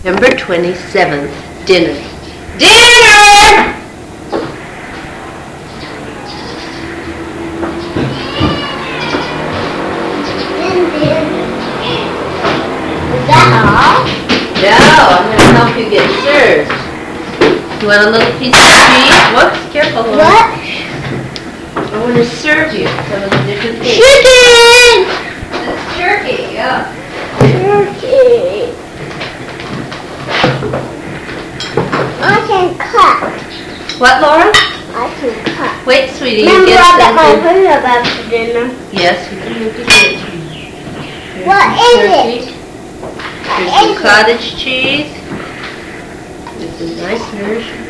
September 27th, dinner. Dinner! Is that all? No, I'm going to help you get served. You want a little piece of cheese? Whoops, careful. What? I want to serve you some of the different things. Chicken! It's turkey, yeah. Turkey. I can cut. What, Laura? I can cut. Wait, sweetie, you Remember get I got my something. food up after dinner. Yes, you can look at it. What is it? There's some cottage cheese. There's some nice nourishment.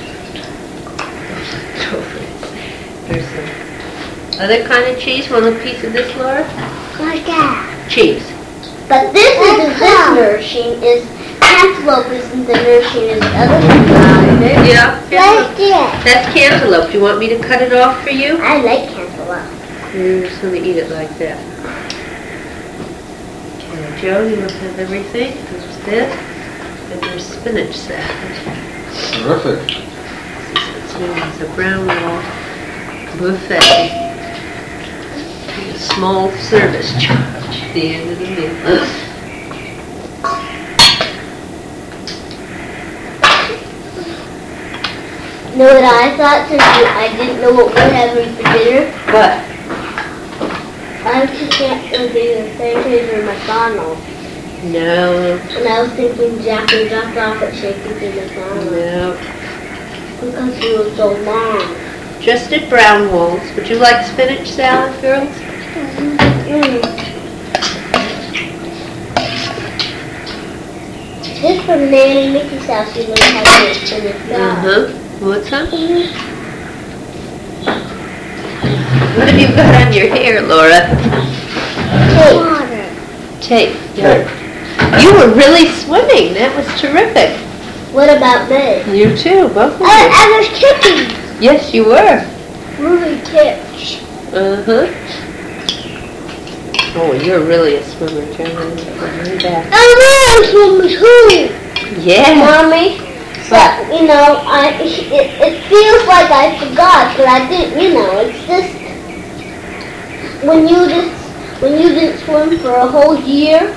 There's some other kind of cheese. Want a piece of this, Laura? Like that. Cheese. But this isn't this nourishing. Is cantaloupe isn't the nourishing as the other one. Yeah. Like it. That's cantaloupe. Do you want me to cut it off for you? I like cantaloupe. You're just going to eat it like that. Okay, Joe, you want to have everything? There's this. And there's spinach salad. Terrific. It's a brown wall buffet. A small service charge at the end of the meal. You know what I thought since I didn't know what we're having for dinner? What? I was just going to be the Sainsbury's or McDonald's. No. And I was thinking Jackie dropped off at Shakey's and McDonald's. No. Because he was so long. Just at brown walls. Would you like spinach salad, girls? This from Nanny Mickey's house, you learn how to make spinach salad. What's that? What have you got on your hair, Laura? Tape. Tape. Yeah. You were really swimming. That was terrific. What about me? You too, both of you. I was kicking. Yes, you were. Moving kicks. Oh, you're really a swimmer, Joe. Way back. I know swimming too. Yeah. Mommy. But, You know, it feels like I forgot, but I didn't. You know, it's just when you didn't swim for a whole year,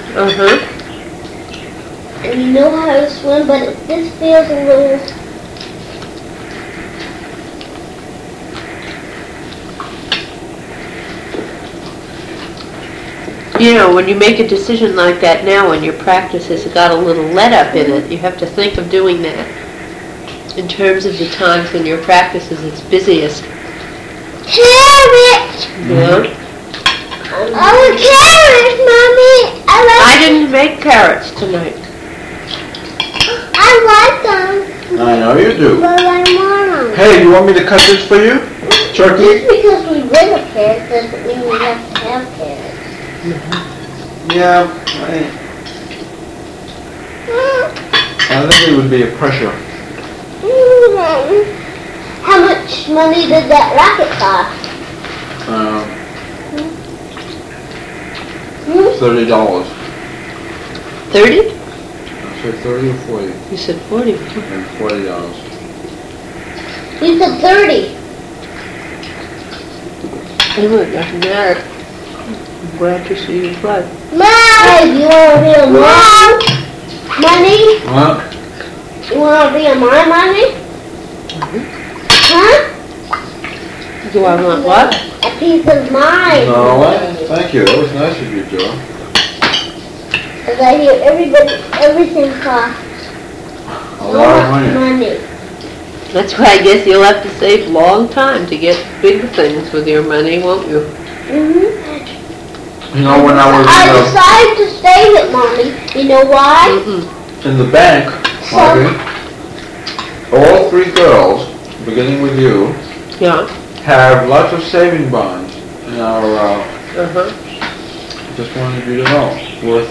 and you know how to swim, but it just feels a little. you know, when you make a decision like that now and your practice has got a little let up in it, you have to think of doing that in terms of the times when your practice is its busiest. Carrots! Yeah. Oh, carrots, Mommy! I didn't make carrots tonight. I like them, I know you do. but I want them. Hey, you want me to cut this for you? Turkey? Just because we bring a carrot doesn't mean we have to have carrots. Yeah, I think it would be a pressure. How much money did that racket cost? $30. 30? I said 30 or 40? You said 40. And $40. You said 30. Anyway, it doesn't matter. I'm glad to see you play. Mom, you want to be a mom? Money? What? You want to be a my money? Huh? Do I want what? A piece of mine. No, what? Thank you. That was nice of you, Joe. Because I hear everything costs A lot of money. That's why I guess you'll have to save a long time to get big things with your money, won't you? You know, when I I was decided to save it, Mommy. You know why? in the bank, Margaret, all three girls, beginning with you, Yeah. have lots of saving bonds in our, just wanted you to know, worth,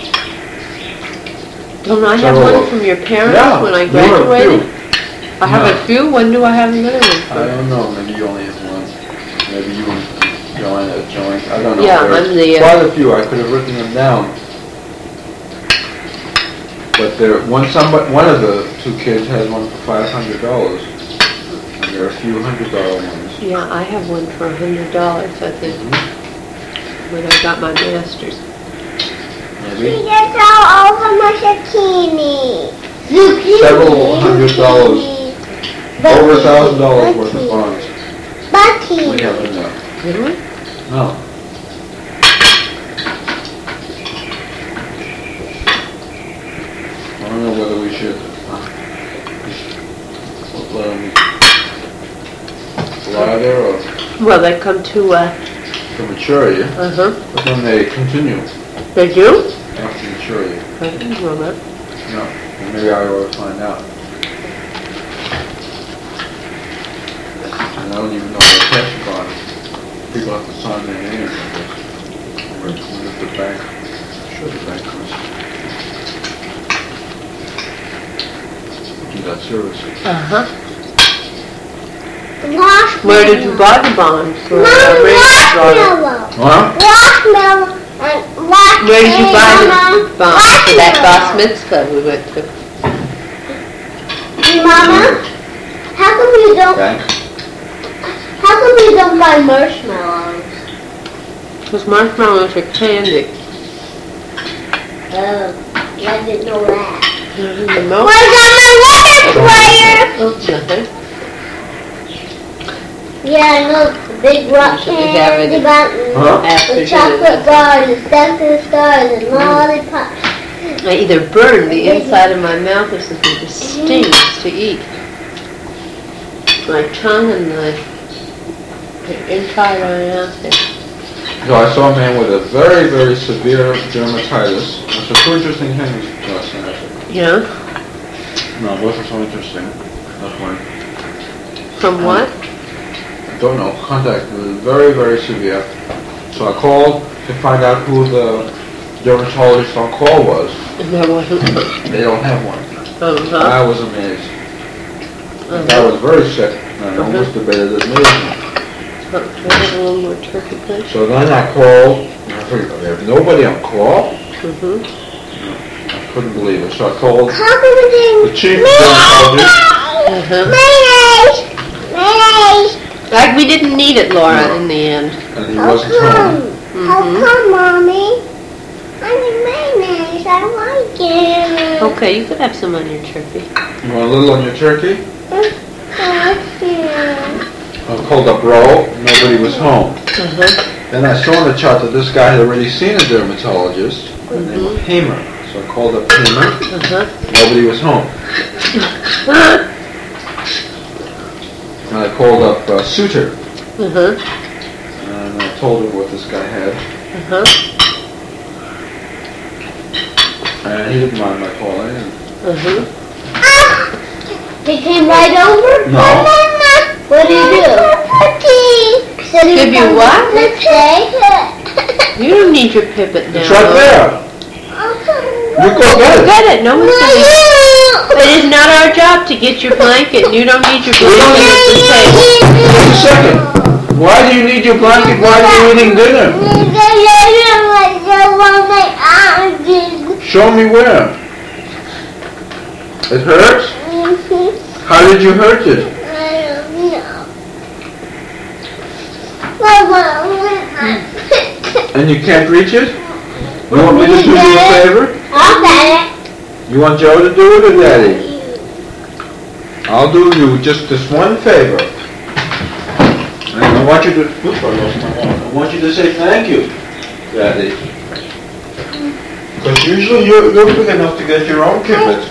Don't I have several one of- from your parents Yeah, when I you have a graduated? few. I have Yeah. a few. When do I have another one? I don't know, maybe you only have one. Maybe you and Joanne have joined, I don't know. Yeah, There's I'm the, quite a few, I could have written them down. But one of the two kids has one for $500, and there are a few $100 ones. Yeah, I have one for $100, I think, when I got my master's. Maybe She gets all over my zucchini. Zucchini. several $100, over $1,000 worth of Bucky. bonds. Bucky. We haven't enough. Really? No. I don't know whether we should let them lie there or Well, they come to, to maturity, uh-huh. but then they continue They do? after maturity. I didn't know that. No, well, maybe I ought to find out. And I don't even know the cash bond. People have to sign their names on this. When is the bank? Sure, the bank was. Do that services. Uh-huh. Marshmallow. Where did you buy the bonds? Where, Mom, Marshmallow. marshmallow. Huh? Marshmallow and marshmallow. Where did you buy the bonds? For that Bas Marshmallow. Mitzvah we went to. Mama, how come you don't? Bank? How come you don't buy marshmallows? Because marshmallows are candy. Oh, I didn't know that. You know? Where's on my record player? Oh, nothing. Yeah, I know the big rock Usually have it candy button, Huh? After the chocolate bars, the stuffing stars, and lollipops. I either burn the inside of my mouth or something. It stings to eat. My tongue and the inside of my mouth there. So I saw a man with a very, very severe dermatitis. It's a two interesting things last night. Yeah? No, it wasn't so interesting. That's one. From what? I don't know. Contact was very, very severe. So I called to find out who the dermatologist on call was. And there wasn't. They don't have one. Uh-huh. I was amazed. The guy was very sick, and I almost debated admitting him. Can I have a little more turkey, please? So then I called, and I figured, there's nobody on call? Mm-hmm. I couldn't believe it. So I called How come we didn't? the chief dermatologist. Uh-huh. Mayonnaise! Mayonnaise! Like we didn't need it, Laura, No. in the end. And he How wasn't home. come? How Mhm. come, Mommy? I need mayonnaise. I like it. Okay, you could have some on your turkey. You want a little on your turkey? Thank you. I called up Roe, nobody was home. Uh-huh. Then I saw in the chart that this guy had already seen a dermatologist, named Hamer. So I called up Hamer, Uh-huh. nobody was home. And I called up Suter, Uh-huh. and I told him what this guy had, Uh-huh. and he didn't mind my calling. And Uh-huh. He came right over? No. What do you do? Said he Give was you on what? Next day? You don't need your pipet now. It's right there. You go get it. Get it. No one's gonna... It is not our job to get your blanket. You don't need your blanket at the table. Just a second. Why do you need your blanket? Why are you eating dinner? Show me where. It hurts? How did you hurt it? And you can't reach it? You want me to do you a favor? You want Joe to do it or Daddy? I'll do you just this one favor. And I want you to, oops, I lost my wallet. I want you to say thank you, Daddy. Because usually you're big enough to get your own pipet.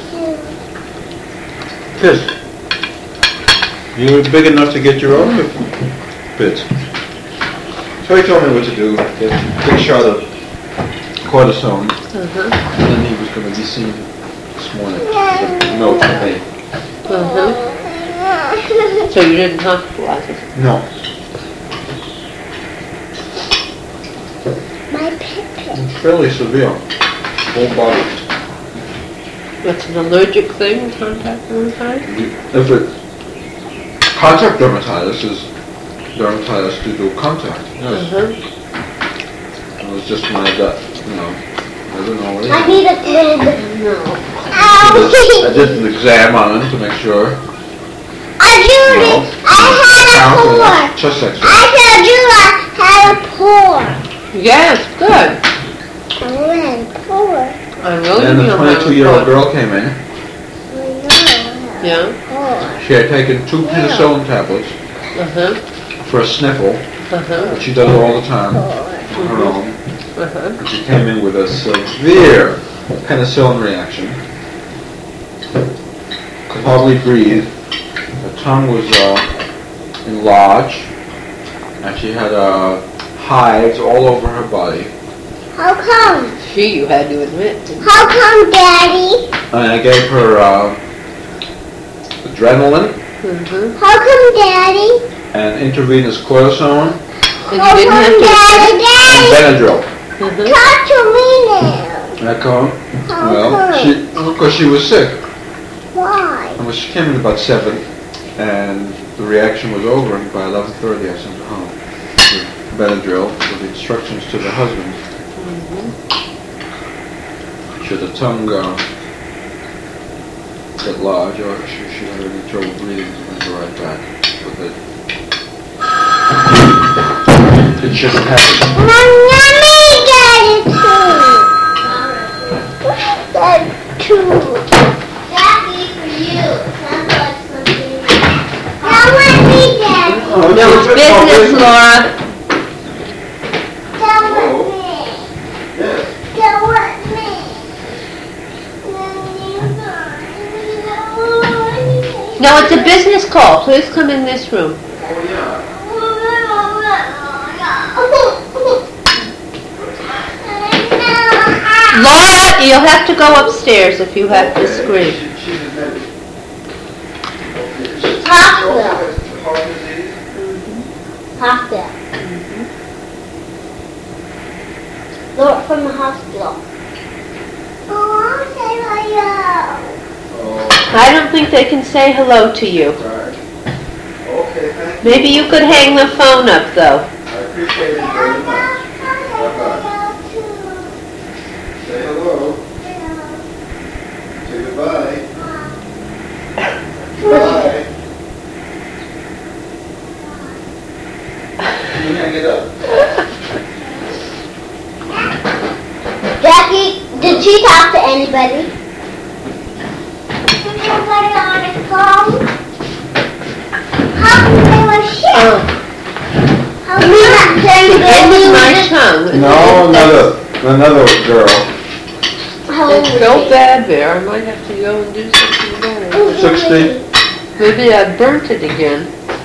Kiss. You're big enough to get your own pipet. So he told me what to do. Get a big shot of cortisone. Uh-huh. And then he was going to be seen this morning. No, to me. Uh-huh. So you didn't hospitalize it? No. My pipet. It's fairly severe. Whole body. That's an allergic thing, contact dermatitis? If it, contact dermatitis is dermatitis to do contact. Yes. Uh-huh. It was just when I got, I don't know what it I is. need a little bit of milk. I did an exam on him to make sure. I had a pour. Chest X-ray. I told you I had a pour. Yes, good. I had a pour. I know And the you'll have a 22-year-old thought. girl came in. Yeah. She had taken 2 penicillin tablets Uh-huh. for a sniffle. Uh-huh. She does it all the time on her own. Uh-huh. And she came in with a severe penicillin reaction. Could hardly breathe. Her tongue was enlarged, and she had hives all over her body. How come? She, you had to admit. How come, Daddy? And I gave her adrenaline Mm-hmm. How come, Daddy? and intravenous cortisone And How you didn't come, have to... Daddy? and Daddy, Benadryl. Mhm. talk to me now. That come? How Well, come? because she was sick. Why? And she came in about 7, and the reaction was over, and by 11:30 I sent her home with Benadryl with the instructions to the husband. Should the tongue get large, or should she have any trouble breathing, to bring her right back. But it shouldn't happen. Let me get it too. Jackie, for you. Sounds like something. Now let me get it. No, it's business, Laura. Come with me. Yes. Come with me. No, it's a business call. Please come in this room. Oh, yeah. Laura, you'll have to go upstairs if you have to scream. She's admitted. Hospital. Heart disease? Hospital. Look from the hospital. Oh, say hello. Oh, I don't think they can say hello to you. right. Okay, thank you. Maybe you could hang the phone up, though. I appreciate it very much. Say hello. Say goodbye. Goodbye. Can you hang it up? Jackie, did she talk to anybody? Did anybody on the phone? How come they were sick? How come The end of my they tongue. No, another girl. How old It's was so she? bad there. I might have to go and do something about it. 60. Maybe I burnt it again.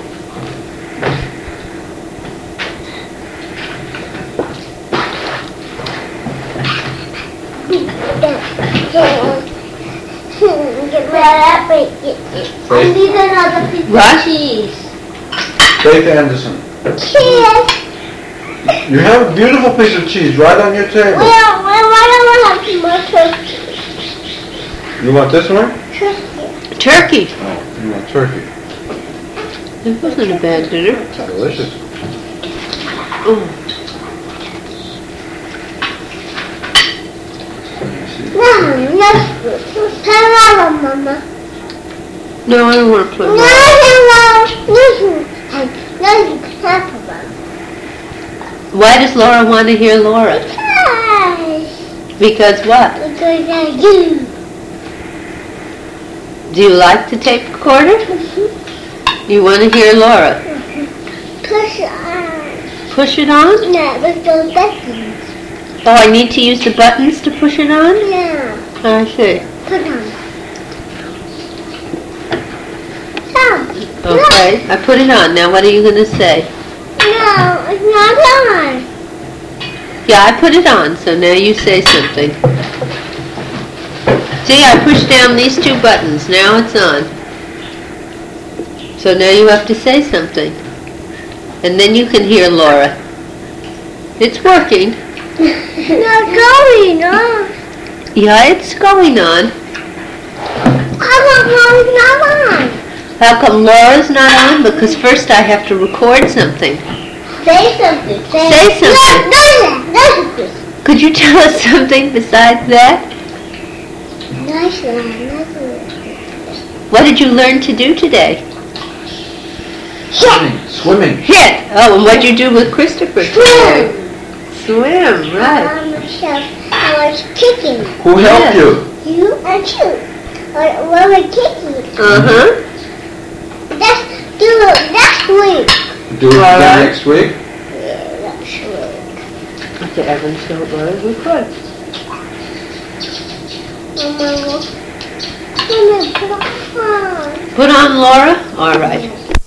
Get that up and get it. I need another piece What? of cheese. Faith Anderson. Cheese. You have a beautiful piece of cheese right on your table. Well, why don't we have some more turkey? You want this one? Turkey. Turkey. Oh, you want turkey. This wasn't a bad dinner. Delicious. Oh. No, that's good. Hello, Mama. No, I don't want to play No, with it. hello. Listen. Papa. Why does Laura want to hear Laura? Yes. Because what? Because I do. Do you like the tape recorder? You want to hear Laura? Push on. Push it on? No, with those buttons. Oh, I need to use the buttons to push it on? No. I see. Put on. No. Okay, I put it on. Now what are you going to say? No, it's not on. Yeah, I put it on, so now you say something. See, I pushed down these 2 buttons. Now it's on. So now you have to say something. And then you can hear Laura. It's working. Not going on. Yeah, it's going on. How come Mom's not on? How come Laura's not on? Because first I have to record something. Say something. Say something. No. Could you tell us something besides that? Nice one, nice one. What did you learn to do today? Swimming. Hit! Oh, and what'd you do with Christopher today? Swim, right. I was kicking. Who helped you? You and you. We were kicking. Uh-huh. Let's do it next week. Do it All again right. next week? Yeah, next week. Okay, Evan, so we could. Mama, put on. Put on, Laura? All right.